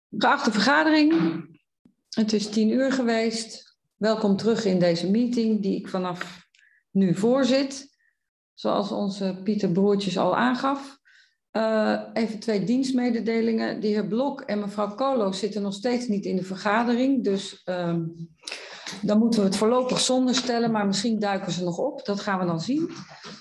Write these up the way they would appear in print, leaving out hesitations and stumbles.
Geachte vergadering, het is 10:00 geweest. Welkom terug in deze meeting die ik vanaf nu voorzit. Zoals onze Pieter Broertjes al aangaf. Even 2 dienstmededelingen. De heer Blok en mevrouw Kolo zitten nog steeds niet in de vergadering. Dus dan moeten we het voorlopig zonder stellen. Maar misschien duiken ze nog op. Dat gaan we dan zien.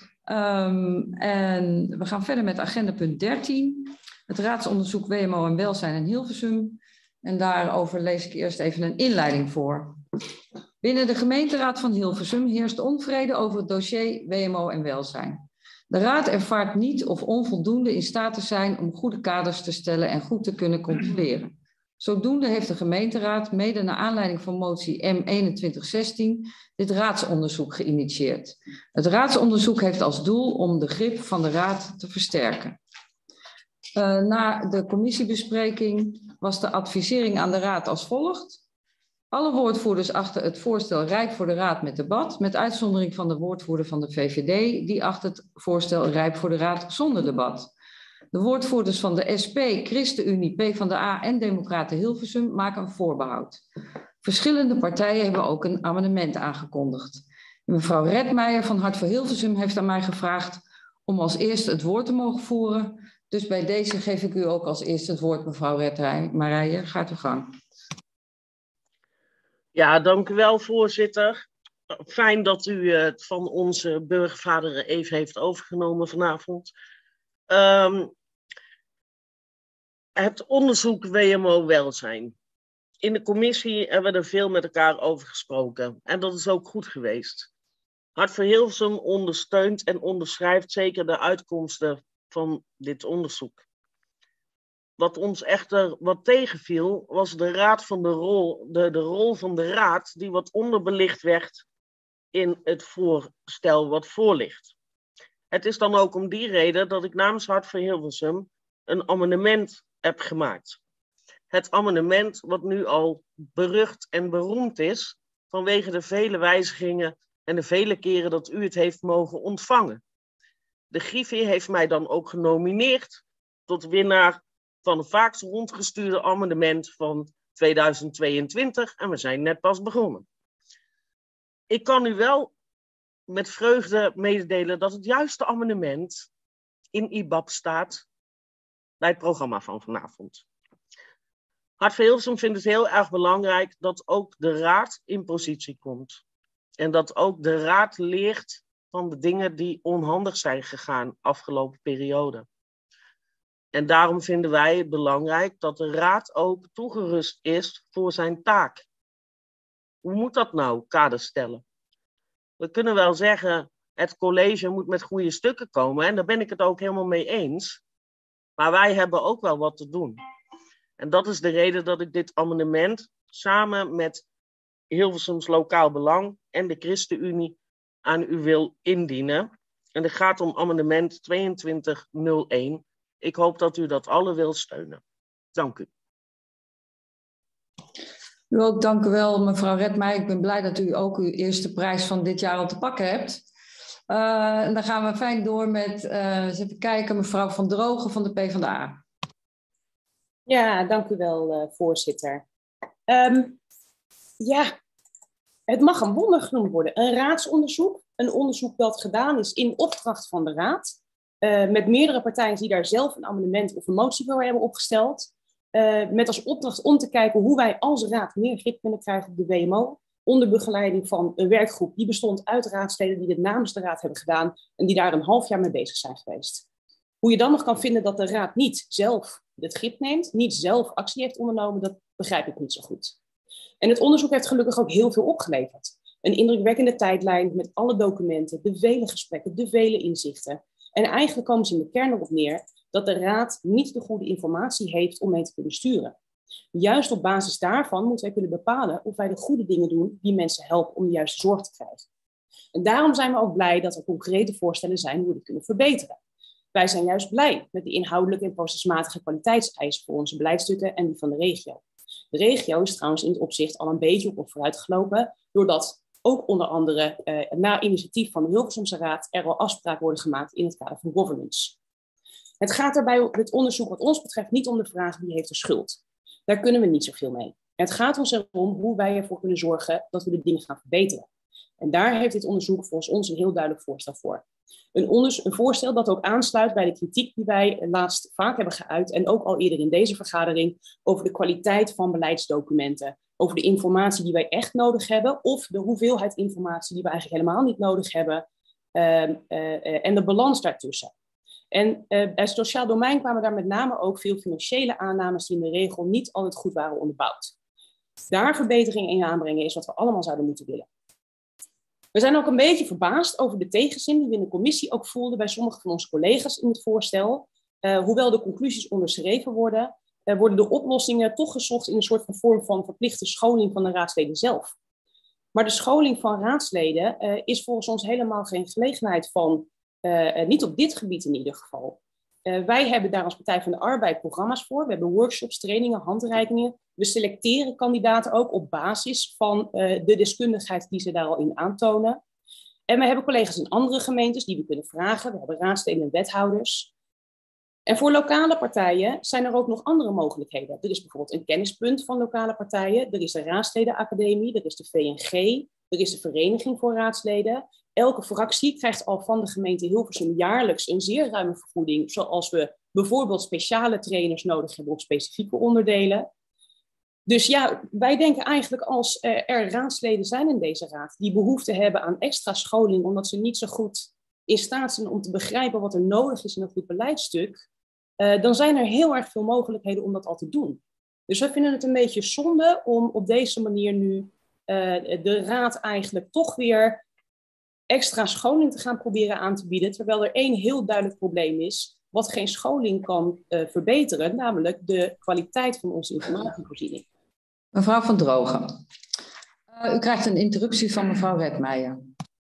En we gaan verder met agenda punt 13. Het raadsonderzoek WMO en welzijn in Hilversum. En daarover lees ik eerst even een inleiding voor. Binnen de gemeenteraad van Hilversum heerst onvrede over het dossier WMO en welzijn. De raad ervaart niet of onvoldoende in staat te zijn om goede kaders te stellen en goed te kunnen controleren. Zodoende heeft de gemeenteraad, mede naar aanleiding van motie M2116, dit raadsonderzoek geïnitieerd. Het raadsonderzoek heeft als doel om de grip van de raad te versterken. Na de commissiebespreking was de advisering aan de raad als volgt. Alle woordvoerders achten het voorstel rijp voor de raad met debat, met uitzondering van de woordvoerder van de VVD, die acht het voorstel rijp voor de raad zonder debat. De woordvoerders van de SP, ChristenUnie, PvdA en Democraten Hilversum maken een voorbehoud. Verschillende partijen hebben ook een amendement aangekondigd. Mevrouw Redmeijer van Hart voor Hilversum heeft aan mij gevraagd om als eerste het woord te mogen voeren. Dus bij deze geef ik u ook als eerste het woord, mevrouw Redmeijer. Gaat uw gang. Ja, dank u wel, voorzitter. Fijn dat u het van onze burgervader even heeft overgenomen vanavond. Het onderzoek WMO-welzijn. In de commissie hebben we er veel met elkaar over gesproken. En dat is ook goed geweest. Hart voor Hilversum ondersteunt en onderschrijft zeker de uitkomsten van dit onderzoek. Wat ons echter wat tegenviel, was de rol van de raad die wat onderbelicht werd in het voorstel wat voor ligt. Het is dan ook om die reden dat ik namens Hart voor Hilversum een amendement heb gemaakt. Het amendement wat nu al berucht en beroemd is vanwege de vele wijzigingen en de vele keren dat u het heeft mogen ontvangen. De Griffie heeft mij dan ook genomineerd tot winnaar van het vaakst rondgestuurde amendement van 2022 en we zijn net pas begonnen. Ik kan u wel met vreugde mededelen dat het juiste amendement in IBAB staat bij het programma van vanavond. Hart voor Hilversum vindt het heel erg belangrijk dat ook de raad in positie komt. En dat ook de raad leert van de dingen die onhandig zijn gegaan afgelopen periode. En daarom vinden wij het belangrijk dat de raad ook toegerust is voor zijn taak. Hoe moet dat nou, kaders stellen? We kunnen wel zeggen, het college moet met goede stukken komen. En daar ben ik het ook helemaal mee eens. Maar wij hebben ook wel wat te doen. En dat is de reden dat ik dit amendement samen met Hilversums Lokaal Belang en de ChristenUnie aan u wil indienen. En het gaat om amendement 2201. Ik hoop dat u dat alle wil steunen. Dank u. U ook, dank u wel, mevrouw Redmeijer. Ik ben blij dat u ook uw eerste prijs van dit jaar al te pakken hebt. En dan gaan we fijn door met, eens even kijken, mevrouw Van Drogen van de PvdA. Ja, dank u wel, voorzitter. Ja, het mag een wonder genoemd worden. Een raadsonderzoek, een onderzoek dat gedaan is in opdracht van de raad. Met meerdere partijen die daar zelf een amendement of een motie voor hebben opgesteld. Met als opdracht om te kijken hoe wij als raad meer grip kunnen krijgen op de WMO. Onder begeleiding van een werkgroep die bestond uit raadsleden die dit namens de raad hebben gedaan. En die daar een half jaar mee bezig zijn geweest. Hoe je dan nog kan vinden dat de raad niet zelf het grip neemt. Niet zelf actie heeft ondernomen, dat begrijp ik niet zo goed. En het onderzoek heeft gelukkig ook heel veel opgeleverd. Een indrukwekkende tijdlijn met alle documenten, de vele gesprekken, de vele inzichten. En eigenlijk komen ze in de kern erop neer dat de raad niet de goede informatie heeft om mee te kunnen sturen. Juist op basis daarvan moeten wij kunnen bepalen of wij de goede dingen doen die mensen helpen om de juiste zorg te krijgen. En daarom zijn we ook blij dat er concrete voorstellen zijn hoe we dit kunnen verbeteren. Wij zijn juist blij met de inhoudelijke en procesmatige kwaliteitseisen voor onze beleidsstukken en die van de regio. De regio is trouwens in het opzicht al een beetje op vooruit gelopen, doordat ook onder andere na initiatief van de Hilversumse Raad er al afspraken worden gemaakt in het kader van governance. Het gaat daarbij op het onderzoek wat ons betreft niet om de vraag wie heeft de schuld. Daar kunnen we niet zoveel mee. Het gaat ons erom hoe wij ervoor kunnen zorgen dat we de dingen gaan verbeteren. En daar heeft dit onderzoek volgens ons een heel duidelijk voorstel voor. Een voorstel dat ook aansluit bij de kritiek die wij laatst vaak hebben geuit en ook al eerder in deze vergadering over de kwaliteit van beleidsdocumenten, over de informatie die wij echt nodig hebben of de hoeveelheid informatie die we eigenlijk helemaal niet nodig hebben en de balans daartussen. En bij het sociaal domein kwamen daar met name ook veel financiële aannames die in de regel niet altijd goed waren onderbouwd. Daar verbetering in aanbrengen is wat we allemaal zouden moeten willen. We zijn ook een beetje verbaasd over de tegenzin die we in de commissie ook voelden bij sommige van onze collega's in het voorstel. Hoewel de conclusies onderschreven worden, worden de oplossingen toch gezocht in een soort van vorm van verplichte scholing van de raadsleden zelf. Maar de scholing van raadsleden is volgens ons helemaal geen gelegenheid van, niet op dit gebied in ieder geval. Wij hebben daar als Partij van de Arbeid programma's voor. We hebben workshops, trainingen, handreikingen. We selecteren kandidaten ook op basis van de deskundigheid die ze daar al in aantonen. En we hebben collega's in andere gemeentes die we kunnen vragen. We hebben raadsleden en wethouders. En voor lokale partijen zijn er ook nog andere mogelijkheden. Er is bijvoorbeeld een kennispunt van lokale partijen. Er is de Raadsledenacademie, er is de VNG, er is de Vereniging voor Raadsleden. Elke fractie krijgt al van de gemeente Hilversum jaarlijks een zeer ruime vergoeding, zoals we bijvoorbeeld speciale trainers nodig hebben op specifieke onderdelen. Dus ja, wij denken eigenlijk als er raadsleden zijn in deze raad die behoefte hebben aan extra scholing, omdat ze niet zo goed in staat zijn om te begrijpen wat er nodig is in een goed beleidstuk, dan zijn er heel erg veel mogelijkheden om dat al te doen. Dus we vinden het een beetje zonde om op deze manier nu de raad eigenlijk toch weer extra scholing te gaan proberen aan te bieden, terwijl er één heel duidelijk probleem is, wat geen scholing kan verbeteren, namelijk de kwaliteit van onze informatievoorziening. Mevrouw Van Drogen, u krijgt een interruptie van mevrouw Redmeijer.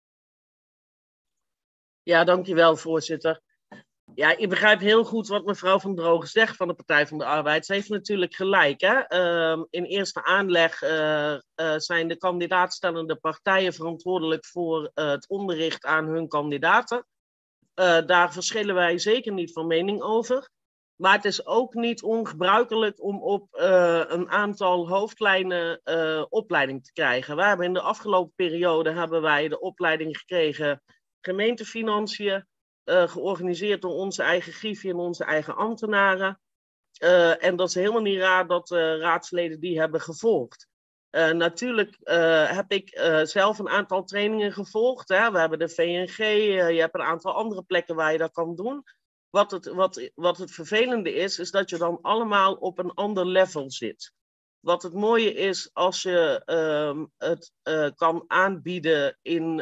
Ja, dankjewel, voorzitter. Ja, ik begrijp heel goed wat mevrouw Van Drogen zegt van de Partij van de Arbeid. Ze heeft natuurlijk gelijk. Hè? In eerste aanleg zijn de kandidaatstellende partijen verantwoordelijk voor het onderricht aan hun kandidaten. Daar verschillen wij zeker niet van mening over. Maar het is ook niet ongebruikelijk om op een aantal hoofdlijnen opleiding te krijgen. We hebben in de afgelopen periode de opleiding gekregen gemeentefinanciën. Georganiseerd door onze eigen griffie en onze eigen ambtenaren. En dat is helemaal niet raar dat raadsleden die hebben gevolgd. Natuurlijk heb ik zelf een aantal trainingen gevolgd. Hè. We hebben de VNG, je hebt een aantal andere plekken waar je dat kan doen. Wat het vervelende is dat je dan allemaal op een ander level zit. Wat het mooie is als je het kan aanbieden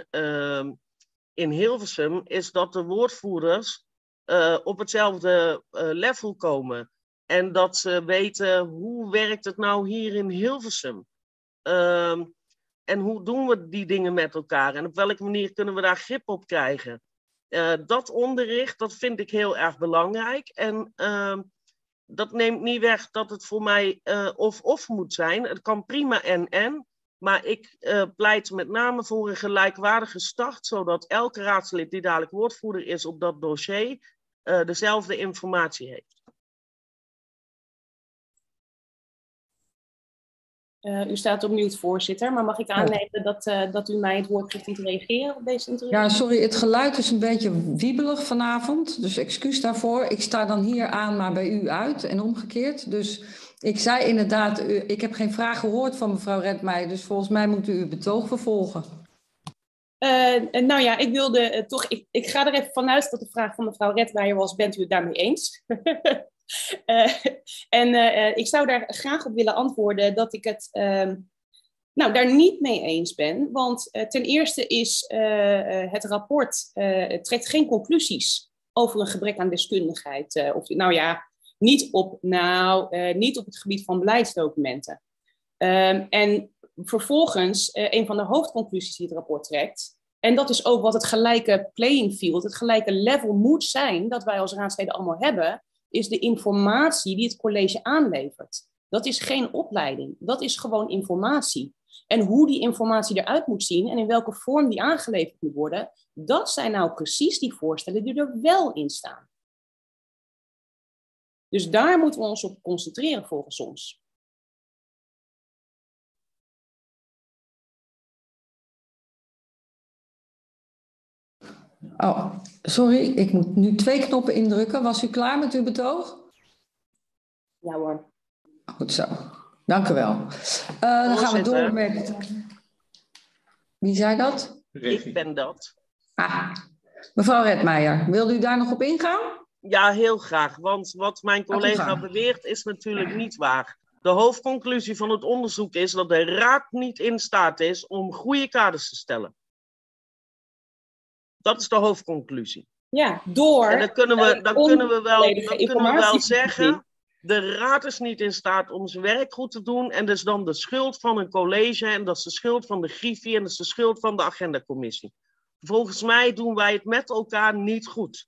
in Hilversum, is dat de woordvoerders op hetzelfde level komen. En dat ze weten, hoe werkt het nou hier in Hilversum? En hoe doen we die dingen met elkaar? En op welke manier kunnen we daar grip op krijgen? Dat onderricht, dat vind ik heel erg belangrijk. En dat neemt niet weg dat het voor mij of moet zijn. Het kan prima en. Maar ik pleit met name voor een gelijkwaardige start, zodat elke raadslid die dadelijk woordvoerder is op dat dossier dezelfde informatie heeft. U staat op mute, voorzitter, maar mag ik aannemen dat u mij het woord geeft om te reageren op deze interview? Ja, sorry, het geluid is een beetje wiebelig vanavond, dus excuus daarvoor. Ik sta dan hier aan, maar bij u uit en omgekeerd. Dus ik zei inderdaad, ik heb geen vraag gehoord van mevrouw Redmeijer, dus volgens mij moet u uw betoog vervolgen. Nou ja, ik wilde toch, ik ga er even vanuit dat de vraag van mevrouw Redmeijer was, bent u het daarmee eens? Ik zou daar graag op willen antwoorden dat ik het daar niet mee eens ben. Want ten eerste is het rapport trekt geen conclusies over een gebrek aan deskundigheid. Niet op het gebied van beleidsdocumenten. En vervolgens, een van de hoofdconclusies die het rapport trekt, en dat is ook wat het gelijke playing field, het gelijke level moet zijn dat wij als raadsleden allemaal hebben, is de informatie die het college aanlevert. Dat is geen opleiding, dat is gewoon informatie. En hoe die informatie eruit moet zien en in welke vorm die aangeleverd moet worden, dat zijn nou precies die voorstellen die er wel in staan. Dus daar moeten we ons op concentreren volgens ons. Oh, sorry, ik moet nu 2 knoppen indrukken. Was u klaar met uw betoog? Ja hoor. Goed zo. Dank u wel. Dan gaan we door met... Wie zei dat? Ik ben dat. Mevrouw Redmeijer, wilde u daar nog op ingaan? Ja, heel graag. Want wat mijn collega beweert is natuurlijk niet waar. De hoofdconclusie van het onderzoek is dat de Raad niet in staat is om goede kaders te stellen. Dat is de hoofdconclusie. Ja, door... En dan kunnen we wel zeggen, de Raad is niet in staat om zijn werk goed te doen. En dat is dan de schuld van een college. En dat is de schuld van de Griffie. En dat is de schuld van de agendacommissie. Volgens mij doen wij het met elkaar niet goed.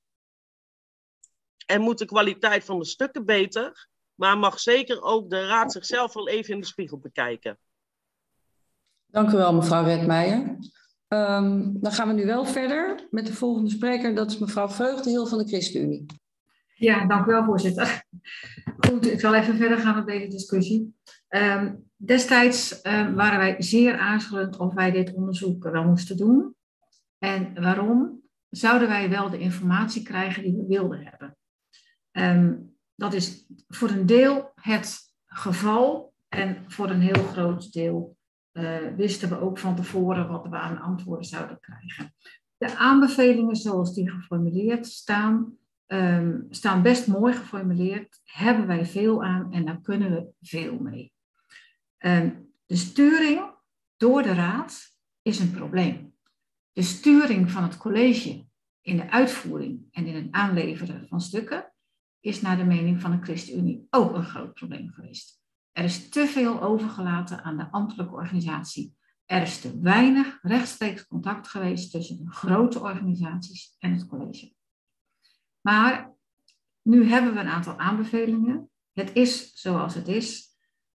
En moet de kwaliteit van de stukken beter. Maar mag zeker ook de Raad zichzelf wel even in de spiegel bekijken. Dank u wel, mevrouw Redmeijer. Dan gaan we nu wel verder met de volgende spreker. Dat is mevrouw Vreugdenhil van de ChristenUnie. Ja, dank u wel, voorzitter. Goed, ik zal even verder gaan met deze discussie. Destijds waren wij zeer aarzelend of wij dit onderzoek wel moesten doen. En waarom? Zouden wij wel de informatie krijgen die we wilden hebben? Dat is voor een deel het geval en voor een heel groot deel wisten we ook van tevoren wat we aan antwoorden zouden krijgen. De aanbevelingen zoals die geformuleerd staan, staan best mooi geformuleerd, hebben wij veel aan en daar kunnen we veel mee. De sturing door de Raad is een probleem. De sturing van het college in de uitvoering en in het aanleveren van stukken is naar de mening van de ChristenUnie ook een groot probleem geweest. Er is te veel overgelaten aan de ambtelijke organisatie. Er is te weinig rechtstreeks contact geweest tussen de grote organisaties en het college. Maar nu hebben we een aantal aanbevelingen. Het is zoals het is.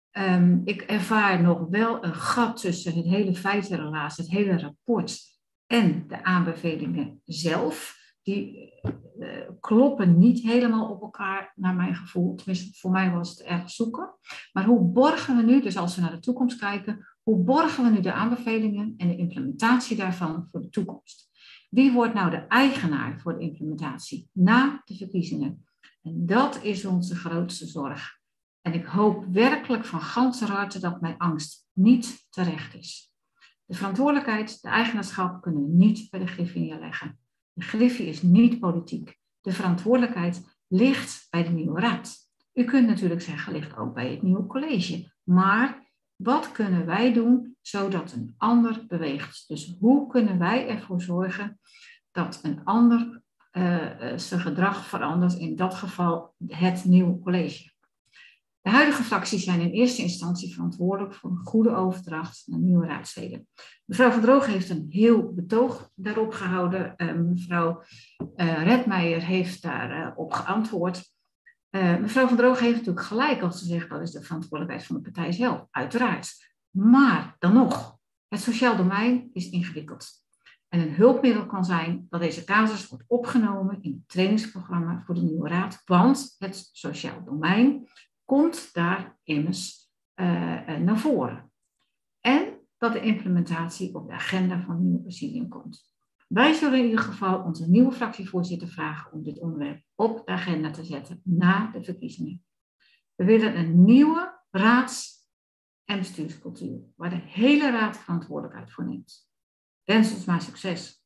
Ik ervaar nog wel een gat tussen het hele feitenrelaas, het hele rapport en de aanbevelingen zelf. Die kloppen niet helemaal op elkaar naar mijn gevoel. Tenminste, voor mij was het erg zoeken. Maar hoe borgen we nu, dus als we naar de toekomst kijken, hoe borgen we nu de aanbevelingen en de implementatie daarvan voor de toekomst? Wie wordt nou de eigenaar voor de implementatie na de verkiezingen? En dat is onze grootste zorg. En ik hoop werkelijk van ganser harte dat mijn angst niet terecht is. De verantwoordelijkheid, de eigenaarschap kunnen we niet bij de Griffie neerleggen. De Griffie is niet politiek. De verantwoordelijkheid ligt bij de nieuwe raad. U kunt natuurlijk zeggen, ligt ook bij het nieuwe college. Maar wat kunnen wij doen zodat een ander beweegt? Dus hoe kunnen wij ervoor zorgen dat een ander zijn gedrag verandert, in dat geval het nieuwe college? De huidige fracties zijn in eerste instantie verantwoordelijk voor een goede overdracht naar nieuwe raadsleden. Mevrouw Van Droog heeft een heel betoog daarop gehouden. Mevrouw Redmeijer heeft daarop geantwoord. Mevrouw Van Droog heeft natuurlijk gelijk als ze zegt dat is de verantwoordelijkheid van de partij zelf, uiteraard. Maar dan nog, het sociaal domein is ingewikkeld. En een hulpmiddel kan zijn dat deze casus wordt opgenomen in het trainingsprogramma voor de nieuwe raad, want het sociaal domein komt daar immers naar voren. En dat de implementatie op de agenda van het nieuwe presidium komt. Wij zullen in ieder geval onze nieuwe fractievoorzitter vragen om dit onderwerp op de agenda te zetten na de verkiezingen. We willen een nieuwe raads- en bestuurscultuur, waar de hele raad verantwoordelijkheid voor neemt. Wens ons maar succes.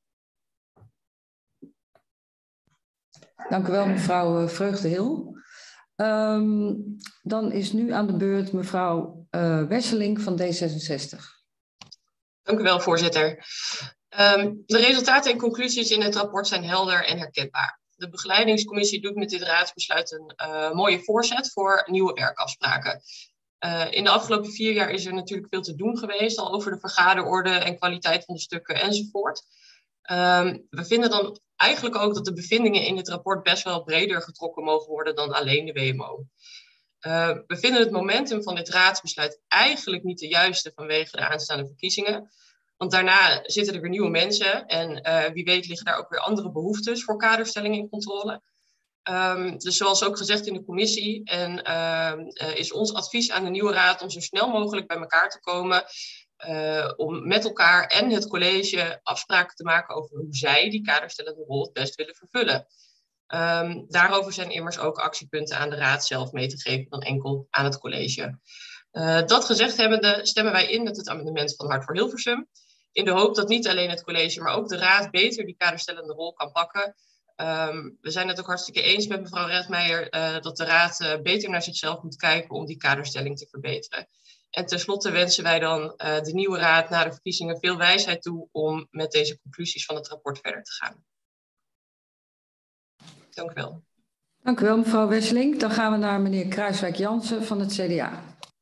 Dank u wel, mevrouw Vreugdenhil. Dan is nu aan de beurt mevrouw Wesseling van D66. Dank u wel, voorzitter. De resultaten en conclusies in het rapport zijn helder en herkenbaar. De begeleidingscommissie doet met dit raadsbesluit een mooie voorzet voor nieuwe werkafspraken. In de afgelopen 4 jaar is er natuurlijk veel te doen geweest, al over de vergaderorde en kwaliteit van de stukken enzovoort. We vinden dan eigenlijk ook dat de bevindingen in dit rapport best wel breder getrokken mogen worden dan alleen de WMO. We vinden het momentum van dit raadsbesluit eigenlijk niet de juiste vanwege de aanstaande verkiezingen. Want daarna zitten er weer nieuwe mensen en wie weet liggen daar ook weer andere behoeftes voor kaderstelling en controle. Dus zoals ook gezegd in de commissie is ons advies aan de nieuwe raad om zo snel mogelijk bij elkaar te komen om met elkaar en het college afspraken te maken over hoe zij die kaderstellende rol het best willen vervullen. Daarover zijn immers ook actiepunten aan de raad zelf mee te geven dan enkel aan het college. Dat gezegd hebbende stemmen wij in met het amendement van Hart voor Hilversum. In de hoop dat niet alleen het college, maar ook de raad beter die kaderstellende rol kan pakken. We zijn het ook hartstikke eens met mevrouw Redmeijer dat de raad beter naar zichzelf moet kijken om die kaderstelling te verbeteren. En tenslotte wensen wij dan de nieuwe raad na de verkiezingen veel wijsheid toe om met deze conclusies van het rapport verder te gaan. Dank u wel. Dank u wel, mevrouw Wesseling. Dan gaan we naar meneer Kruiswijk-Jansen van het CDA.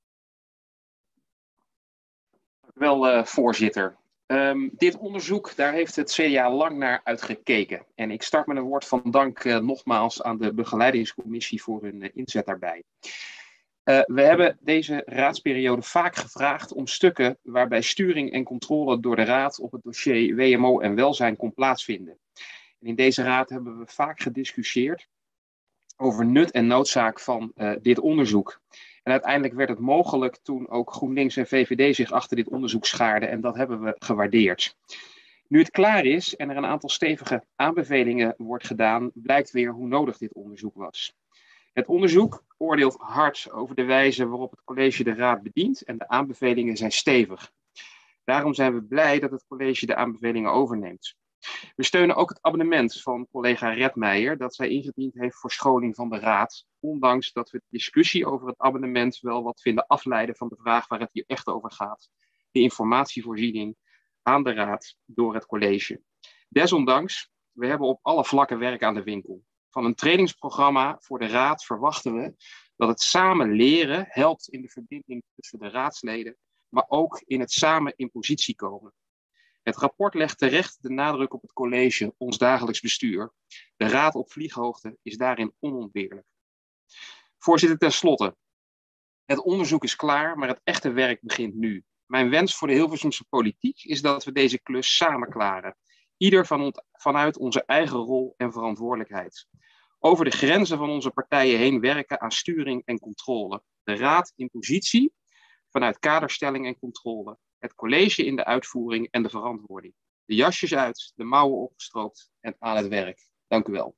Dank u wel, voorzitter. Dit onderzoek, daar heeft het CDA lang naar uitgekeken. En ik start met een woord van dank nogmaals aan de begeleidingscommissie voor hun inzet daarbij. We hebben deze raadsperiode vaak gevraagd om stukken waarbij sturing en controle door de raad op het dossier WMO en welzijn kon plaatsvinden. En in deze raad hebben we vaak gediscussieerd over nut en noodzaak van dit onderzoek. En uiteindelijk werd het mogelijk toen ook GroenLinks en VVD zich achter dit onderzoek schaarden en dat hebben we gewaardeerd. Nu het klaar is en er een aantal stevige aanbevelingen wordt gedaan, blijkt weer hoe nodig dit onderzoek was. Het onderzoek oordeelt hard over de wijze waarop het college de raad bedient en de aanbevelingen zijn stevig. Daarom zijn we blij dat het college de aanbevelingen overneemt. We steunen ook het amendement van collega Redmeijer dat zij ingediend heeft voor scholing van de raad, ondanks dat we de discussie over het amendement wel wat vinden afleiden van de vraag waar het hier echt over gaat, de informatievoorziening aan de raad door het college. Desondanks, we hebben op alle vlakken werk aan de winkel. Van een trainingsprogramma voor de raad verwachten we dat het samen leren helpt in de verbinding tussen de raadsleden, maar ook in het samen in positie komen. Het rapport legt terecht de nadruk op het college, ons dagelijks bestuur. De raad op vlieghoogte is daarin onontbeerlijk. Voorzitter, tenslotte. Het onderzoek is klaar, maar het echte werk begint nu. Mijn wens voor de Hilversumse politiek is dat we deze klus samen klaren. Ieder vanuit onze eigen rol en verantwoordelijkheid. Over de grenzen van onze partijen heen werken aan sturing en controle. De raad in positie vanuit kaderstelling en controle. Het college in de uitvoering en de verantwoording. De jasjes uit, de mouwen opgestroopt en aan het werk. Dank u wel.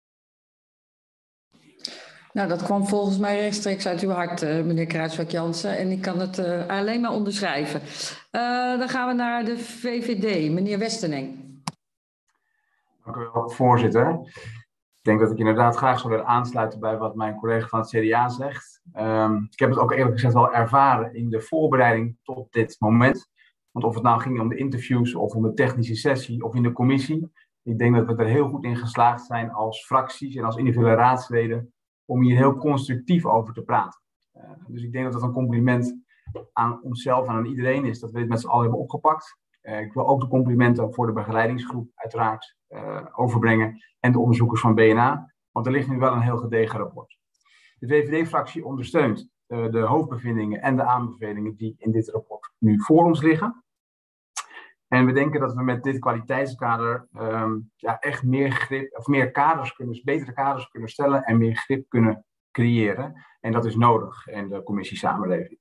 Nou, dat kwam volgens mij rechtstreeks uit uw hart, meneer Kruiswijk-Jansen. En ik kan het alleen maar onderschrijven. Dan gaan we naar de VVD, meneer Westeneng. Dank u wel, voorzitter. Ik denk dat ik inderdaad graag zou willen aansluiten bij wat mijn collega van het CDA zegt. Ik heb het ook eerlijk gezegd wel ervaren in de voorbereiding tot dit moment. Want of het nou ging om de interviews of om de technische sessie of in de commissie. Ik denk dat we er heel goed in geslaagd zijn als fracties en als individuele raadsleden om hier heel constructief over te praten. Dus ik denk dat dat een compliment aan onszelf en aan iedereen is dat we dit met z'n allen hebben opgepakt. Ik wil ook de complimenten voor de begeleidingsgroep uiteraard overbrengen en de onderzoekers van BNA, want er ligt nu wel een heel gedegen rapport. De VVD-fractie ondersteunt de hoofdbevindingen en de aanbevelingen die in dit rapport nu voor ons liggen. En we denken dat we met dit kwaliteitskader echt meer grip, of meer kaders kunnen, betere kaders kunnen stellen en meer grip kunnen creëren. En dat is nodig in de commissiesamenleving.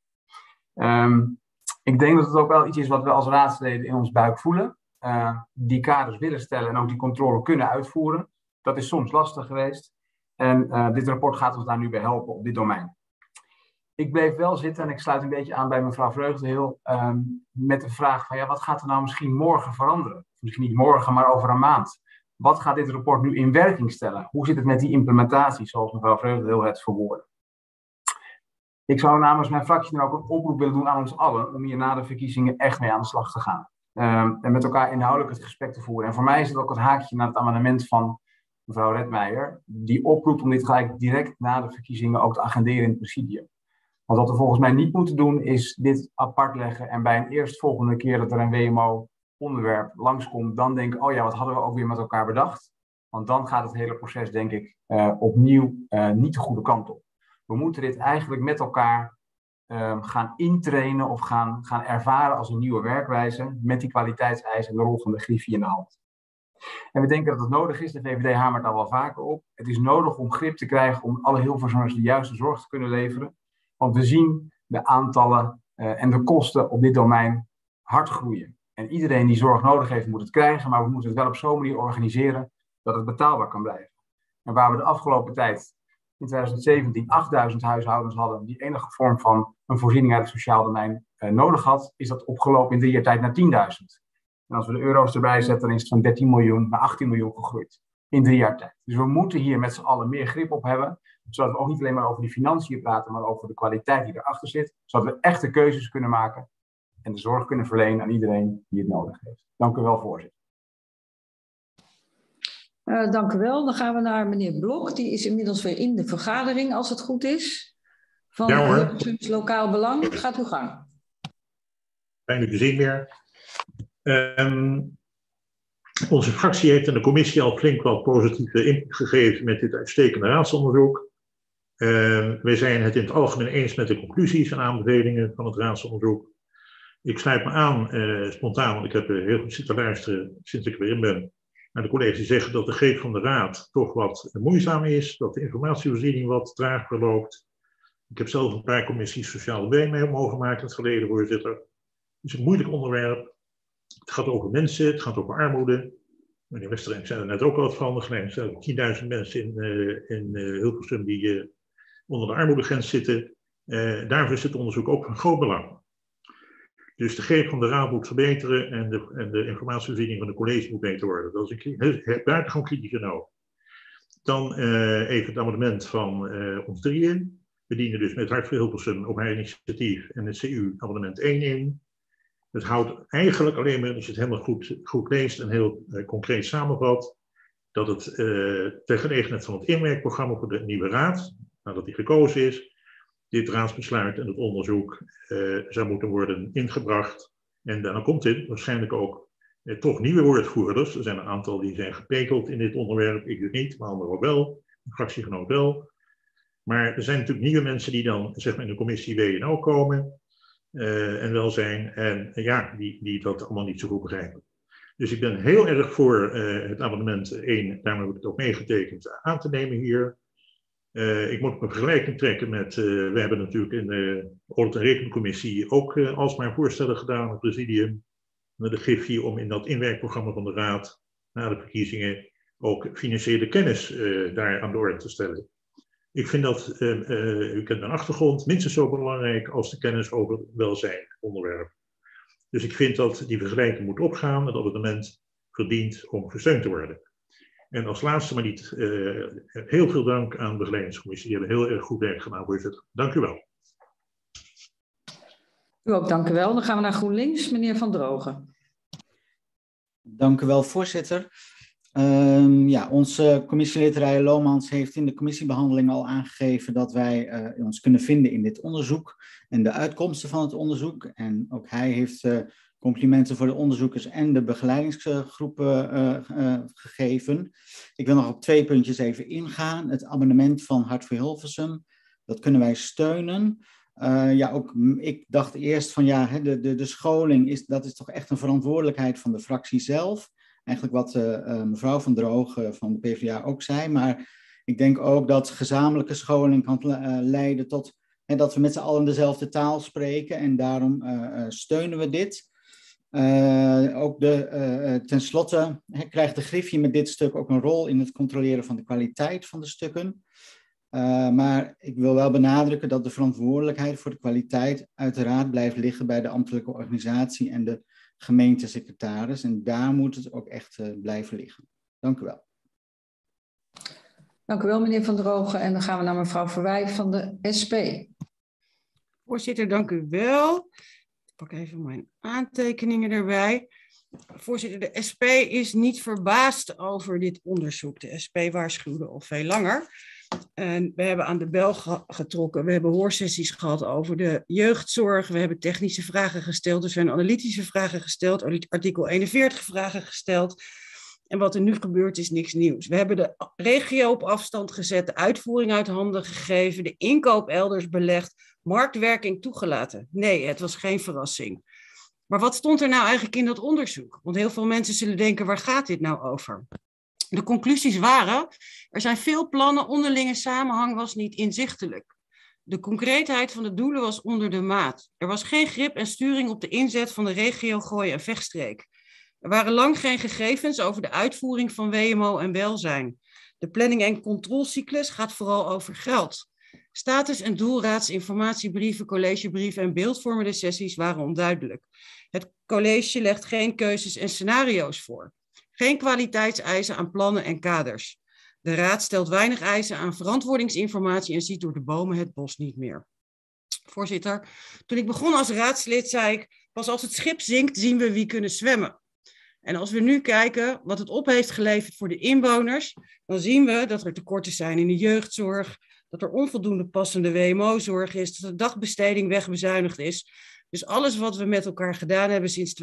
Ik denk dat het ook wel iets is wat we als raadsleden in ons buik voelen. Die kaders willen stellen en ook die controle kunnen uitvoeren. Dat is soms lastig geweest. En dit rapport gaat ons daar nu bij helpen op dit domein. Ik bleef wel zitten en ik sluit een beetje aan bij mevrouw Vreugdenhil met de vraag van wat gaat er nou misschien morgen veranderen? Misschien niet morgen, maar over een maand. Wat gaat dit rapport nu in werking stellen? Hoe zit het met die implementatie, zoals mevrouw Vreugdenhil het verwoordde? Ik zou namens mijn fractie dan ook een oproep willen doen aan ons allen om hier na de verkiezingen echt mee aan de slag te gaan. En met elkaar inhoudelijk het gesprek te voeren. En voor mij is het ook het haakje naar het amendement van mevrouw Redmeijer, die oproept om dit gelijk direct na de verkiezingen ook te agenderen in het presidium. Want wat we volgens mij niet moeten doen, is dit apart leggen en bij een eerstvolgende keer dat er een WMO-onderwerp langskomt, dan denken, wat hadden we ook weer met elkaar bedacht? Want dan gaat het hele proces, denk ik, opnieuw niet de goede kant op. We moeten dit eigenlijk met elkaar gaan intrainen of gaan ervaren als een nieuwe werkwijze met die kwaliteitseisen en de rol van de griffie in de hand. En we denken dat het nodig is, de VVD hamert daar wel vaker op. Het is nodig om grip te krijgen om alle Hilversummers de juiste zorg te kunnen leveren. Want we zien de aantallen en de kosten op dit domein hard groeien. En iedereen die zorg nodig heeft, moet het krijgen, maar we moeten het wel op zo'n manier organiseren dat het betaalbaar kan blijven. En waar we de afgelopen tijd, in 2017, 8000 huishoudens hadden die enige vorm van een voorziening uit het sociaal domein nodig had, is dat opgelopen in 3 jaar tijd naar 10.000. En als we de euro's erbij zetten, dan is het van 13 miljoen naar 18 miljoen gegroeid. In 3 jaar tijd. Dus we moeten hier met z'n allen meer grip op hebben. Zodat we ook niet alleen maar over die financiën praten, maar over de kwaliteit die erachter zit. Zodat we echte keuzes kunnen maken en de zorg kunnen verlenen aan iedereen die het nodig heeft. Dank u wel, voorzitter. Dank u wel. Dan gaan we naar meneer Blok. Die is inmiddels weer in de vergadering, als het goed is. Van Hilversums Lokaal Belang. Gaat uw gang. Fijn u te zien weer. Onze fractie heeft in de commissie al flink wat positieve input gegeven met dit uitstekende raadsonderzoek. Wij zijn het in het algemeen eens met de conclusies en aanbevelingen van het raadsonderzoek. Ik sluit me aan spontaan, want ik heb heel goed zitten luisteren sinds ik weer in ben, naar de collega's die zeggen dat de greep van de raad toch wat moeizaam is, dat de informatievoorziening wat traag verloopt. Ik heb zelf een paar commissies sociale been mee mogen maken in het verleden, voorzitter. Het is een moeilijk onderwerp. Het gaat over mensen, het gaat over armoede. Meneer Westerink zei er net ook al wat van. Er zijn 10.000 mensen in Hilversum die onder de armoedegrens zitten. Daarvoor is het onderzoek ook van groot belang. Dus de greep van de raad moet verbeteren en de informatievoorziening van de college moet beter worden. Dat is een buitengewoon kritische noot. Dan even het amendement van ons drieën. We dienen dus met Hart voor Hilversum op haar initiatief en het CU amendement 1 in. Het houdt eigenlijk alleen maar, als je het helemaal goed leest en heel concreet samenvat, dat het ter gelegenheid van het inwerkprogramma voor de nieuwe raad, nadat die gekozen is, dit raadsbesluit en het onderzoek zou moeten worden ingebracht. En dan komt dit waarschijnlijk ook toch nieuwe woordvoerders. Er zijn een aantal die zijn gepekeld in dit onderwerp, ik dus niet, maar anderen ook wel, de fractiegenoot wel. Maar er zijn natuurlijk nieuwe mensen die dan zeg maar in de commissie WNO komen. En welzijn en ja, die dat allemaal niet zo goed begrijpen. Dus ik ben heel erg voor het amendement 1, daarom heb ik het ook meegetekend, aan te nemen hier. Ik moet mijn vergelijking trekken met, we hebben natuurlijk in de Audit- en Rekencommissie ook alsmaar voorstellen gedaan, het presidium, met de GIF om in dat inwerkprogramma van de Raad, na de verkiezingen, ook financiële kennis daar aan de orde te stellen. Ik vind dat, u kent mijn achtergrond, minstens zo belangrijk als de kennis over welzijn onderwerp. Dus ik vind dat die vergelijking moet opgaan, het abonnement verdient om gesteund te worden. En als laatste, maar niet, heel veel dank aan de begeleidingscommissie. Die hebben heel erg goed werk gedaan, voorzitter. Dank u wel. U ook, dank u wel. Dan gaan we naar GroenLinks, meneer Van Drogen. Dank u wel, voorzitter. Onze commissielid Rijen Lomans heeft in de commissiebehandeling al aangegeven dat wij ons kunnen vinden in dit onderzoek en de uitkomsten van het onderzoek. En ook hij heeft complimenten voor de onderzoekers en de begeleidingsgroepen gegeven. Ik wil nog op 2 puntjes even ingaan. Het abonnement van Hart voor Hilversum, dat kunnen wij steunen. Ook ik dacht eerst van de scholing, dat is toch echt een verantwoordelijkheid van de fractie zelf. Eigenlijk wat mevrouw Van Drogen van de PvdA ook zei. Maar ik denk ook dat gezamenlijke scholing kan leiden tot dat we met z'n allen dezelfde taal spreken. En daarom steunen we dit. Ten slotte krijgt de Griffie met dit stuk ook een rol in het controleren van de kwaliteit van de stukken. Maar ik wil wel benadrukken dat de verantwoordelijkheid voor de kwaliteit uiteraard blijft liggen bij de ambtelijke organisatie en de gemeentesecretaris. En daar moet het ook echt blijven liggen. Dank u wel. Dank u wel, meneer Van Drogen. En dan gaan we naar mevrouw Verwij van de SP. Voorzitter, dank u wel. Ik pak even mijn aantekeningen erbij. Voorzitter, de SP is niet verbaasd over dit onderzoek. De SP waarschuwde al veel langer. En we hebben aan de bel getrokken. We hebben hoorsessies gehad over de jeugdzorg. We hebben technische vragen gesteld. Er zijn analytische vragen gesteld. Artikel 41 vragen gesteld. En wat er nu gebeurt is niks nieuws. We hebben de regio op afstand gezet. De uitvoering uit handen gegeven. De inkoop elders belegd. Marktwerking toegelaten. Nee, het was geen verrassing. Maar wat stond er nou eigenlijk in dat onderzoek? Want heel veel mensen zullen denken, waar gaat dit nou over? De conclusies waren, er zijn veel plannen, onderlinge samenhang was niet inzichtelijk. De concreetheid van de doelen was onder de maat. Er was geen grip en sturing op de inzet van de regio Gooi en Vechtstreek. Er waren lang geen gegevens over de uitvoering van WMO en welzijn. De planning- en controlecyclus gaat vooral over geld. Status- en doelraadsinformatiebrieven, collegebrieven en beeldvormende sessies waren onduidelijk. Het college legt geen keuzes en scenario's voor. Geen kwaliteitseisen aan plannen en kaders. De raad stelt weinig eisen aan verantwoordingsinformatie en ziet door de bomen het bos niet meer. Voorzitter, toen ik begon als raadslid zei ik, pas als het schip zinkt zien we wie kunnen zwemmen. En als we nu kijken wat het op heeft geleverd voor de inwoners, dan zien we dat er tekorten zijn in de jeugdzorg, dat er onvoldoende passende WMO-zorg is, dat de dagbesteding wegbezuinigd is. Dus alles wat we met elkaar gedaan hebben sinds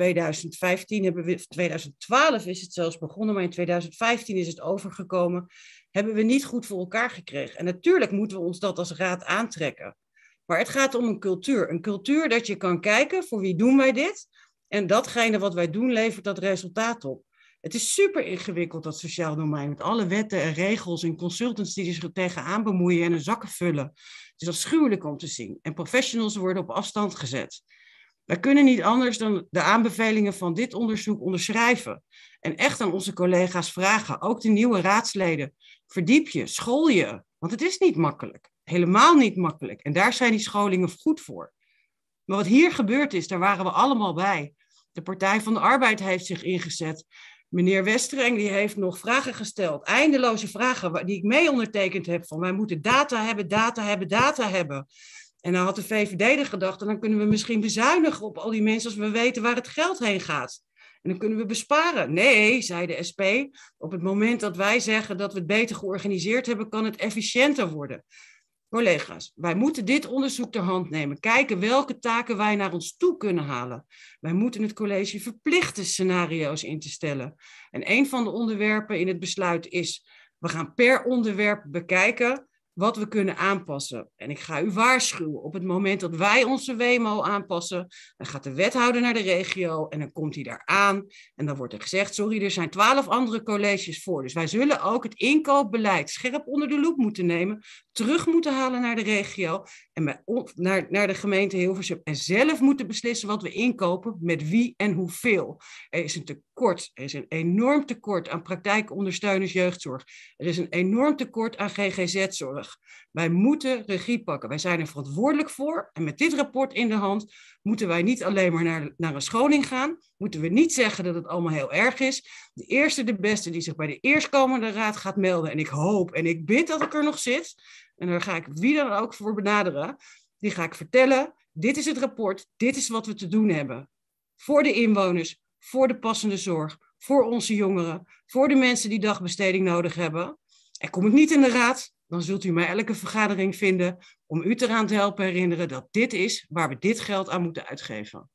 2015, 2012 is het zelfs begonnen, maar in 2015 is het overgekomen, hebben we niet goed voor elkaar gekregen. En natuurlijk moeten we ons dat als raad aantrekken. Maar het gaat om een cultuur. Een cultuur dat je kan kijken, voor wie doen wij dit? En datgene wat wij doen levert dat resultaat op. Het is super ingewikkeld, dat sociaal domein, met alle wetten en regels en consultants die zich er tegenaan bemoeien en hun zakken vullen. Het is afschuwelijk om te zien. En professionals worden op afstand gezet. Wij kunnen niet anders dan de aanbevelingen van dit onderzoek onderschrijven. En echt aan onze collega's vragen, ook de nieuwe raadsleden, verdiep je, school je. Want het is niet makkelijk. Helemaal niet makkelijk. En daar zijn die scholingen goed voor. Maar wat hier gebeurd is, daar waren we allemaal bij. De Partij van de Arbeid heeft zich ingezet. Meneer Westereng die heeft nog vragen gesteld. Eindeloze vragen die ik mee ondertekend heb. Van wij moeten data hebben, data hebben, data hebben. En dan had de VVD gedacht, en dan kunnen we misschien bezuinigen op al die mensen als we weten waar het geld heen gaat. En dan kunnen we besparen. Nee, zei de SP, op het moment dat wij zeggen dat we het beter georganiseerd hebben, kan het efficiënter worden. Collega's, wij moeten dit onderzoek ter hand nemen. Kijken welke taken wij naar ons toe kunnen halen. Wij moeten het college verplichten scenario's in te stellen. En een van de onderwerpen in het besluit is, we gaan per onderwerp bekijken wat we kunnen aanpassen. En ik ga u waarschuwen, op het moment dat wij onze WMO aanpassen, dan gaat de wethouder naar de regio en dan komt hij daar aan en dan wordt er gezegd, sorry, er zijn 12 andere colleges voor. Dus wij zullen ook het inkoopbeleid scherp onder de loep moeten nemen, terug moeten halen naar de regio en naar de gemeente Hilversum en zelf moeten beslissen wat we inkopen, met wie en hoeveel. Er is een tekort, er is een enorm tekort aan praktijkondersteuners jeugdzorg. Er is een enorm tekort aan GGZ-zorg. Wij moeten regie pakken. Wij zijn er verantwoordelijk voor. En met dit rapport in de hand moeten wij niet alleen maar naar een scholing gaan. Moeten we niet zeggen dat het allemaal heel erg is. De eerste, de beste die zich bij de eerstkomende raad gaat melden. En ik hoop en ik bid dat ik er nog zit. En daar ga ik wie dan ook voor benaderen. Die ga ik vertellen. Dit is het rapport. Dit is wat we te doen hebben. Voor de inwoners. Voor de passende zorg. Voor onze jongeren. Voor de mensen die dagbesteding nodig hebben. En kom ik niet in de raad, dan zult u mij elke vergadering vinden om u eraan te helpen herinneren dat dit is waar we dit geld aan moeten uitgeven.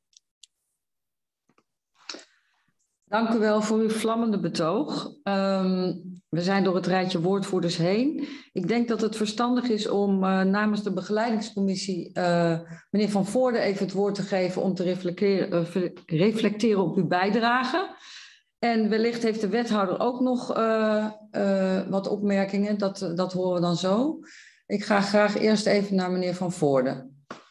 Dank u wel voor uw vlammende betoog. We zijn door het rijtje woordvoerders heen. Ik denk dat het verstandig is om namens de begeleidingscommissie meneer Van Voorde even het woord te geven om te reflecteren op uw bijdrage. En wellicht heeft de wethouder ook nog wat opmerkingen. Dat horen we dan zo. Ik ga graag eerst even naar meneer Van Voorde.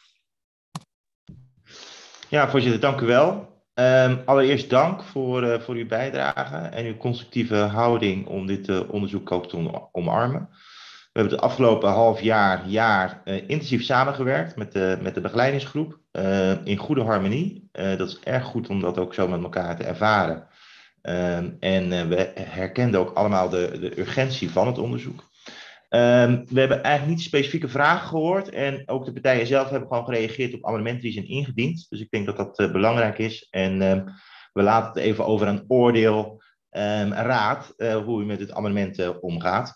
Ja, voorzitter, dank u wel. Allereerst dank voor uw bijdrage en uw constructieve houding om dit onderzoek ook te omarmen. We hebben het afgelopen half jaar intensief samengewerkt met de begeleidingsgroep in goede harmonie. Dat is erg goed om dat ook zo met elkaar te ervaren. En we herkenden ook allemaal de urgentie van het onderzoek. We hebben eigenlijk niet specifieke vragen gehoord en ook de partijen zelf hebben gewoon gereageerd op amendementen die zijn ingediend. Dus ik denk dat dat belangrijk is en we laten het even over een oordeel raad hoe u met het amendement omgaat.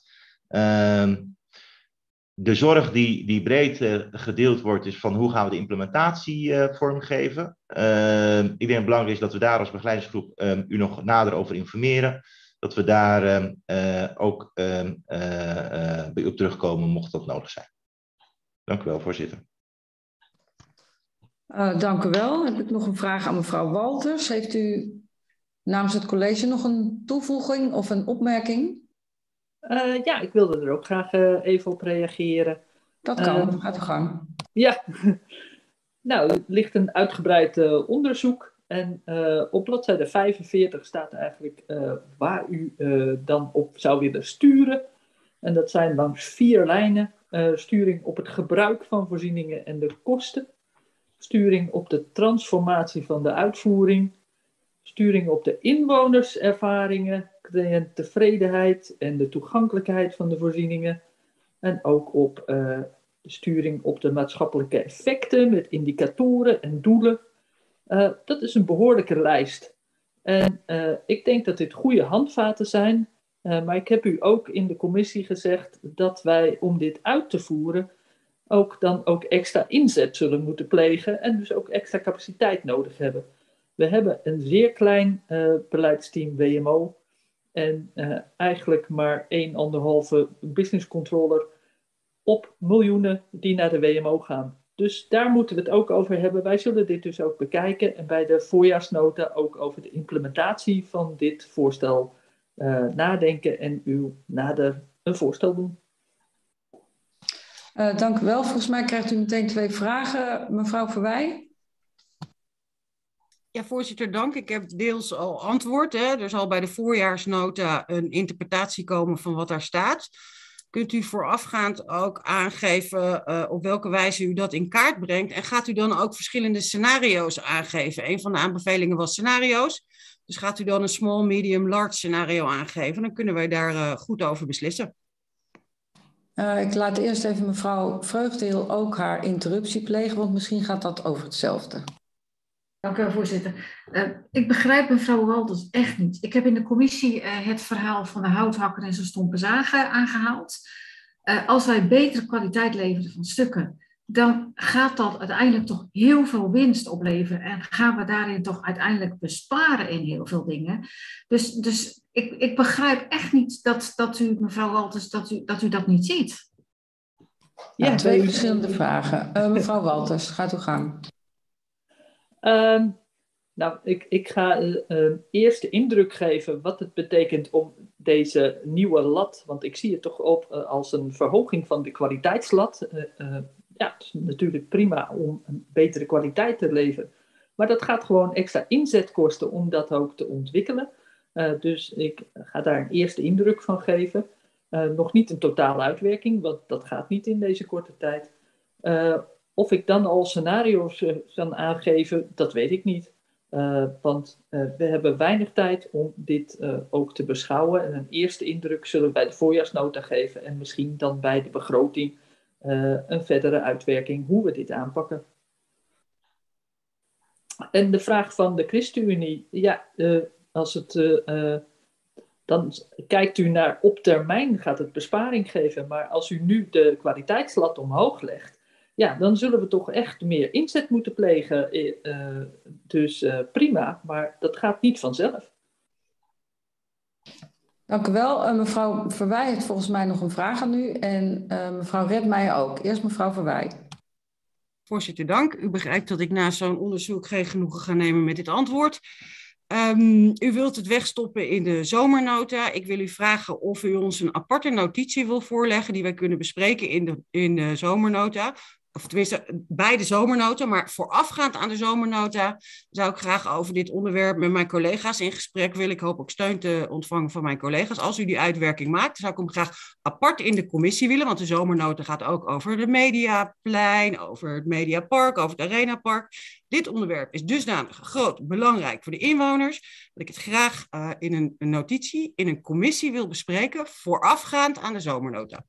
De zorg die breed gedeeld wordt is van hoe gaan we de implementatie vormgeven. Ik denk dat het belangrijk is dat we daar als begeleidingsgroep u nog nader over informeren. Dat we daar ook bij u op terugkomen mocht dat nodig zijn. Dank u wel, voorzitter. Dank u wel. Heb ik nog een vraag aan mevrouw Walters. Heeft u namens het college nog een toevoeging of een opmerking? Ja, ik wilde er ook graag even op reageren. Dat kan, gaat de gang. Ja, nou, er ligt een uitgebreid onderzoek. En op bladzijde 45 staat eigenlijk waar u dan op zou willen sturen. En dat zijn langs 4 lijnen. Sturing op het gebruik van voorzieningen en de kosten. Sturing op de transformatie van de uitvoering. Sturing op de inwonerservaringen, cliënttevredenheid en de toegankelijkheid van de voorzieningen. En ook op de sturing op de maatschappelijke effecten met indicatoren en doelen. Dat is een behoorlijke lijst. En ik denk dat dit goede handvaten zijn. Maar ik heb u ook in de commissie gezegd dat wij om dit uit te voeren ook extra inzet zullen moeten plegen en dus ook extra capaciteit nodig hebben. We hebben een zeer klein beleidsteam WMO en eigenlijk maar 1,5 business controller op miljoenen die naar de WMO gaan. Dus daar moeten we het ook over hebben. Wij zullen dit dus ook bekijken en bij de voorjaarsnota ook over de implementatie van dit voorstel nadenken en u nader een voorstel doen. Dank u wel. Volgens mij krijgt u meteen 2 vragen. Mevrouw Verwij. Ja, voorzitter, dank. Ik heb deels al antwoord. Hè. Er zal bij de voorjaarsnota een interpretatie komen van wat daar staat. Kunt u voorafgaand ook aangeven op welke wijze u dat in kaart brengt? En gaat u dan ook verschillende scenario's aangeven? Een van de aanbevelingen was scenario's. Dus gaat u dan een small, medium, large scenario aangeven? Dan kunnen wij daar goed over beslissen. Ik laat eerst even mevrouw Vreugdeel ook haar interruptie plegen, want misschien gaat dat over hetzelfde. Dank u wel, voorzitter. Ik begrijp mevrouw Walters echt niet. Ik heb in de commissie het verhaal van de houthakker en zijn stompe zagen aangehaald. Als wij betere kwaliteit leveren van stukken, dan gaat dat uiteindelijk toch heel veel winst opleveren. En gaan we daarin toch uiteindelijk besparen in heel veel dingen. Dus ik begrijp echt niet dat u, mevrouw Walters, dat u dat niet ziet. Ja, 2 verschillende vragen. Mevrouw Walters, gaat uw gang. Nou, ik ga eerst de indruk geven wat het betekent om deze nieuwe lat, want ik zie het toch op als een verhoging van de kwaliteitslat. Ja, het is natuurlijk prima om een betere kwaliteit te leveren, maar dat gaat gewoon extra inzet kosten om dat ook te ontwikkelen. Dus ik ga daar een eerste indruk van geven. Nog niet een totale uitwerking, want dat gaat niet in deze korte tijd. Of ik dan al scenario's kan aangeven, dat weet ik niet. Want we hebben weinig tijd om dit ook te beschouwen. En een eerste indruk zullen we bij de voorjaarsnota geven en misschien dan bij de begroting een verdere uitwerking hoe we dit aanpakken. En de vraag van de ChristenUnie, ja, dan kijkt u naar op termijn gaat het besparing geven, maar als u nu de kwaliteitslat omhoog legt, ja, dan zullen we toch echt meer inzet moeten plegen. Dus prima, maar dat gaat niet vanzelf. Dank u wel. Mevrouw Verwij heeft volgens mij nog een vraag aan u en mevrouw Redmeijer ook. Eerst mevrouw Verwij. Voorzitter, dank. U begrijpt dat ik na zo'n onderzoek geen genoegen ga nemen met dit antwoord. U wilt het wegstoppen in de zomernota. Ik wil u vragen of u ons een aparte notitie wil voorleggen die wij kunnen bespreken in de zomernota. Of tenminste bij de zomernota, maar voorafgaand aan de zomernota zou ik graag over dit onderwerp met mijn collega's in gesprek willen. Ik hoop ook steun te ontvangen van mijn collega's. Als u die uitwerking maakt, zou ik hem graag apart in de commissie willen, want de zomernota gaat ook over de Mediaplein, over het Mediapark, over het Arenapark. Dit onderwerp is dusdanig groot, belangrijk voor de inwoners, dat ik het graag in een notitie, in een commissie wil bespreken, voorafgaand aan de zomernota.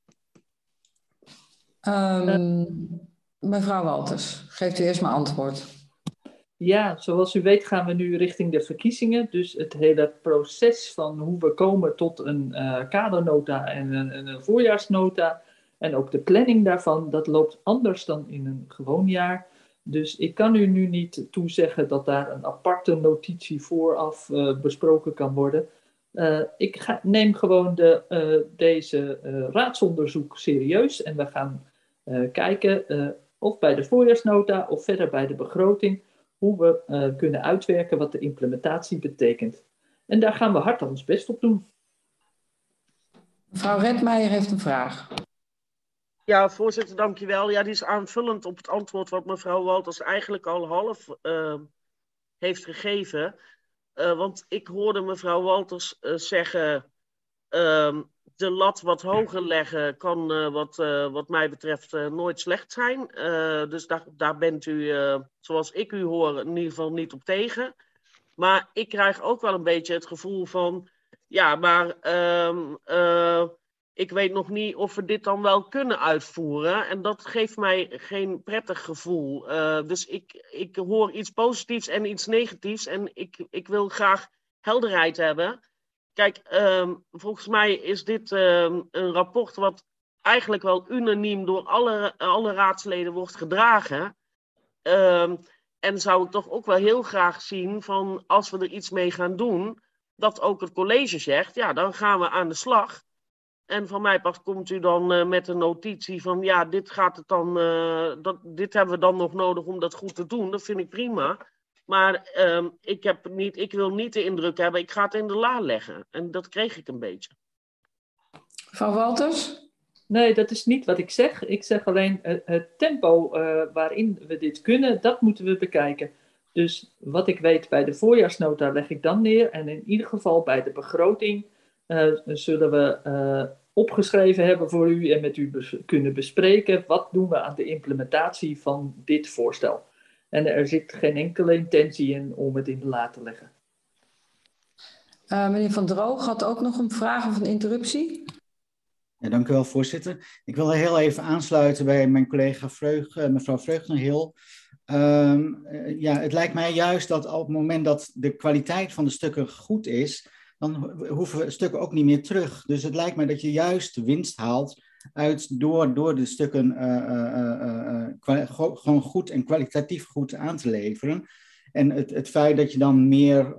Mevrouw Walters, geeft u eerst maar antwoord. Ja, zoals u weet gaan we nu richting de verkiezingen. Dus het hele proces van hoe we komen tot een kadernota en een voorjaarsnota en ook de planning daarvan, dat loopt anders dan in een gewoon jaar. Dus ik kan u nu niet toezeggen dat daar een aparte notitie vooraf besproken kan worden. Ik neem gewoon deze raadsonderzoek serieus en we gaan kijken of bij de voorjaarsnota of verder bij de begroting hoe we kunnen uitwerken wat de implementatie betekent. En daar gaan we hard ons best op doen. Mevrouw Redmeijer heeft een vraag. Ja, voorzitter, dankjewel. Ja, die is aanvullend op het antwoord wat mevrouw Wolters eigenlijk al half heeft gegeven. Want ik hoorde mevrouw Wolters zeggen, de lat wat hoger leggen kan wat mij betreft nooit slecht zijn. Dus daar bent u, zoals ik u hoor, in ieder geval niet op tegen. Maar ik krijg ook wel een beetje het gevoel van, ja, maar ik weet nog niet of we dit dan wel kunnen uitvoeren. En dat geeft mij geen prettig gevoel. Dus ik hoor iets positiefs en iets negatiefs. En ik wil graag helderheid hebben. Kijk, volgens mij is dit een rapport wat eigenlijk wel unaniem door alle raadsleden wordt gedragen. En zou ik toch ook wel heel graag zien van als we er iets mee gaan doen, dat ook het college zegt, ja, dan gaan we aan de slag. En van mij part komt u dan met een notitie van, ja, dit dit hebben we dan nog nodig om dat goed te doen. Dat vind ik prima. Maar ik wil niet de indruk hebben, ik ga het in de la leggen. En dat kreeg ik een beetje. Mevrouw Wolters? Nee, dat is niet wat ik zeg. Ik zeg alleen het tempo waarin we dit kunnen, dat moeten we bekijken. Dus wat ik weet bij de voorjaarsnota leg ik dan neer. En in ieder geval bij de begroting zullen we opgeschreven hebben voor u en met u kunnen bespreken. Wat doen we aan de implementatie van dit voorstel? En er zit geen enkele intentie in om het in de la te leggen. Meneer Van Droog had ook nog een vraag of een interruptie. Ja, dank u wel, voorzitter. Ik wil heel even aansluiten bij mijn collega mevrouw Vreugdenhil. Ja, het lijkt mij juist dat op het moment dat de kwaliteit van de stukken goed is, dan hoeven we stukken ook niet meer terug. Dus het lijkt mij dat je juist winst haalt door de stukken gewoon goed en kwalitatief goed aan te leveren. En het feit dat je dan meer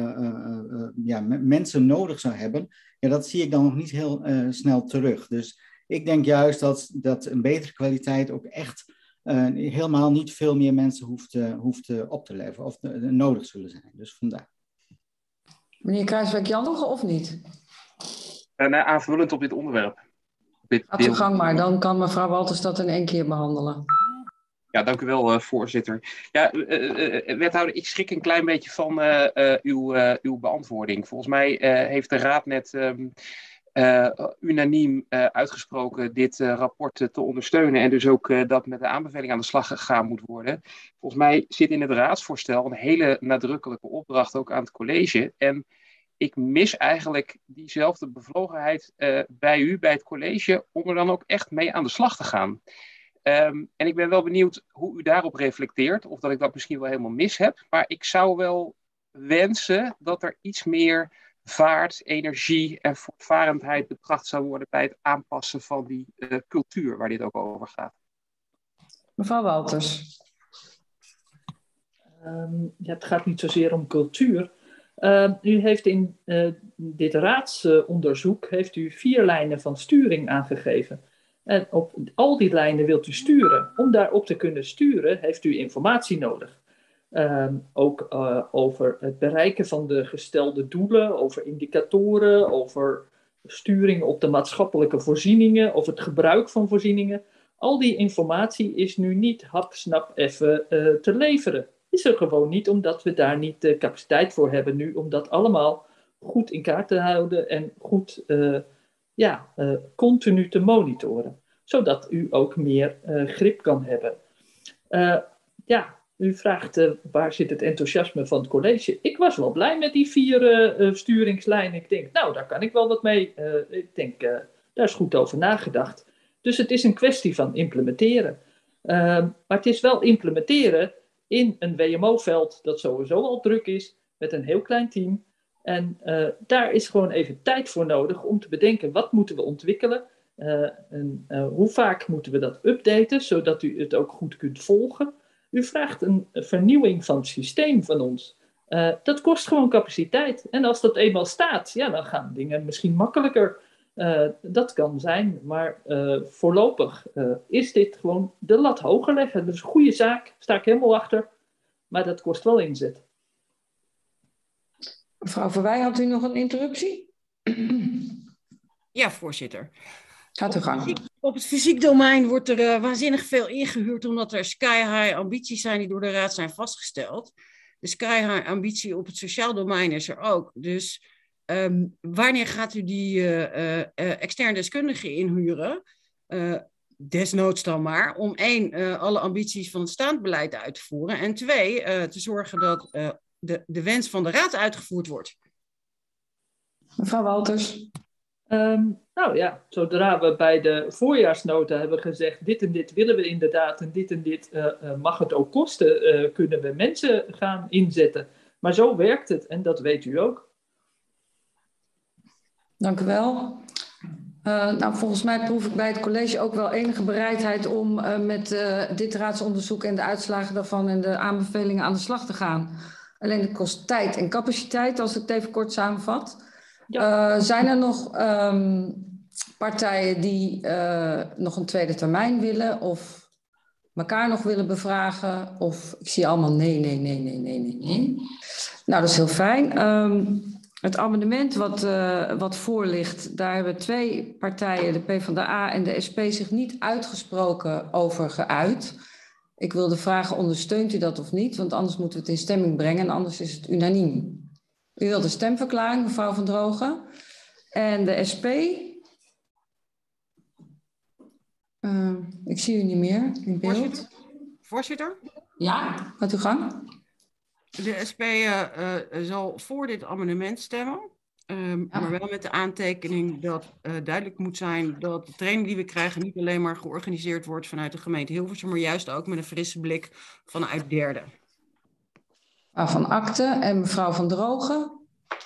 mensen nodig zou hebben, ja, dat zie ik dan nog niet heel snel terug. Dus ik denk juist dat een betere kwaliteit ook echt helemaal niet veel meer mensen hoeft op te leveren of nodig zullen zijn. Dus vandaar. Meneer Kruijswijk-Jan nog of niet? Aanvullend op dit onderwerp. Gaat uw gang maar, dan kan mevrouw Wolters dat in één keer behandelen. Ja, dank u wel, voorzitter. Ja, wethouder, ik schrik een klein beetje van uw beantwoording. Volgens mij heeft de Raad net unaniem uitgesproken dit rapport te ondersteunen en dus ook dat met de aanbeveling aan de slag gegaan moet worden. Volgens mij zit in het raadsvoorstel een hele nadrukkelijke opdracht ook aan het college. En ik mis eigenlijk diezelfde bevlogenheid bij u, bij het college, om er dan ook echt mee aan de slag te gaan. En ik ben wel benieuwd hoe u daarop reflecteert, of dat ik dat misschien wel helemaal mis heb. Maar ik zou wel wensen dat er iets meer vaart, energie en voortvarendheid betracht zou worden bij het aanpassen van die cultuur waar dit ook over gaat. Mevrouw Wolters. Ja, het gaat niet zozeer om cultuur. U heeft in dit raadsonderzoek heeft u 4 lijnen van sturing aangegeven. En op al die lijnen wilt u sturen. Om daarop te kunnen sturen heeft u informatie nodig. Ook over het bereiken van de gestelde doelen, over indicatoren, over sturing op de maatschappelijke voorzieningen of het gebruik van voorzieningen. Al die informatie is nu niet hapsnap even te leveren. Is er gewoon niet, omdat we daar niet de capaciteit voor hebben nu om dat allemaal goed in kaart te houden en goed continu te monitoren. Zodat u ook meer grip kan hebben. U vraagt waar zit het enthousiasme van het college. Ik was wel blij met die 4 sturingslijnen. Ik denk, nou, daar kan ik wel wat mee. Ik denk, daar is goed over nagedacht. Dus het is een kwestie van implementeren. Maar het is wel implementeren in een WMO-veld dat sowieso al druk is, met een heel klein team. En daar is gewoon even tijd voor nodig om te bedenken, wat moeten we ontwikkelen? Hoe vaak moeten we dat updaten, zodat u het ook goed kunt volgen? U vraagt een vernieuwing van het systeem van ons. Dat kost gewoon capaciteit. En als dat eenmaal staat, ja, dan gaan dingen misschien makkelijker. Dat kan zijn, maar voorlopig is dit gewoon de lat hoger leggen. Dat is een goede zaak, sta ik helemaal achter. Maar dat kost wel inzet. Mevrouw Verwij, had u nog een interruptie? Ja, voorzitter. Gaat uw gang. Op het fysiek domein wordt er waanzinnig veel ingehuurd, omdat er sky-high ambities zijn die door de Raad zijn vastgesteld. De sky-high ambitie op het sociaal domein is er ook. Dus wanneer gaat u die externe deskundigen inhuren? Desnoods dan maar, om 1, alle ambities van het staand beleid uit te voeren. En 2, te zorgen dat de wens van de Raad uitgevoerd wordt. Mevrouw Walters. Nou ja, zodra we bij de voorjaarsnota hebben gezegd, dit en dit willen we inderdaad en dit mag het ook kosten, kunnen we mensen gaan inzetten. Maar zo werkt het en dat weet u ook. Dank u wel. Nou, volgens mij proef ik bij het college ook wel enige bereidheid om met dit raadsonderzoek en de uitslagen daarvan en de aanbevelingen aan de slag te gaan. Alleen het kost tijd en capaciteit, als ik het even kort samenvat. Ja. Zijn er nog partijen die nog een tweede termijn willen of elkaar nog willen bevragen? Of ik zie allemaal nee. Nou, dat is heel fijn. Het amendement wat voor ligt, daar hebben 2 partijen, de PvdA en de SP, zich niet uitgesproken over geuit. Ik wilde vragen, ondersteunt u dat of niet? Want anders moeten we het in stemming brengen en anders is het unaniem. U wilt een stemverklaring, mevrouw Van Drogen. En de SP? Ik zie u niet meer in beeld. Voorzitter? Ja, gaat uw gang. De SP zal voor dit amendement stemmen. Maar wel met de aantekening dat duidelijk moet zijn dat de training die we krijgen niet alleen maar georganiseerd wordt vanuit de gemeente Hilversum, maar juist ook met een frisse blik vanuit derden. Van Akte en mevrouw Van Drogen.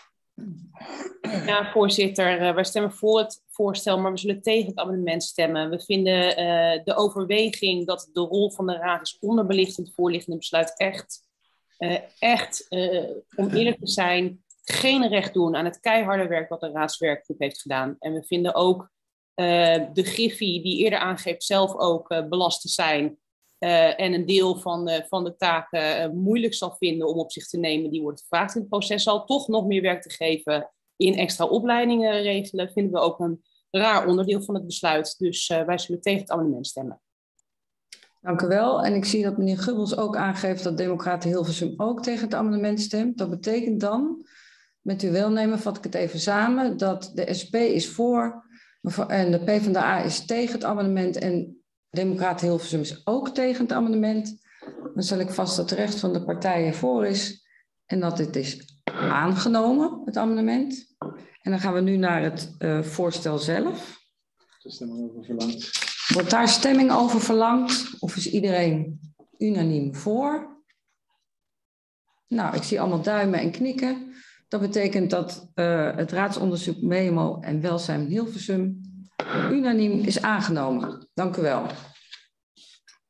Ja, voorzitter, wij stemmen voor het voorstel, maar we zullen tegen het amendement stemmen. We vinden de overweging dat de rol van de Raad is onderbelicht in het voorliggende besluit echt, om eerlijk te zijn, geen recht doen aan het keiharde werk wat de raadswerkgroep heeft gedaan. En we vinden ook de Griffie die eerder aangeeft zelf ook belast te zijn en een deel van de taken moeilijk zal vinden om op zich te nemen, die wordt gevraagd in het proces, zal toch nog meer werk te geven in extra opleidingen regelen, vinden we ook een raar onderdeel van het besluit. Dus wij zullen tegen het amendement stemmen. Dank u wel. En ik zie dat meneer Gubbels ook aangeeft dat Democraten Hilversum ook tegen het amendement stemt. Dat betekent dan, met uw welnemen vat ik het even samen, dat de SP is voor en de PvdA is tegen het amendement en Democraten Hilversum is ook tegen het amendement. Dan stel ik vast dat de rest van de partijen voor is en dat dit is aangenomen, het amendement. En dan gaan we nu naar het voorstel zelf. De stemming over verlangd. Wordt daar stemming over verlangd of is iedereen unaniem voor? Nou, ik zie allemaal duimen en knikken. Dat betekent dat het raadsonderzoek WMO en welzijn Hilversum unaniem is aangenomen. Dank u wel.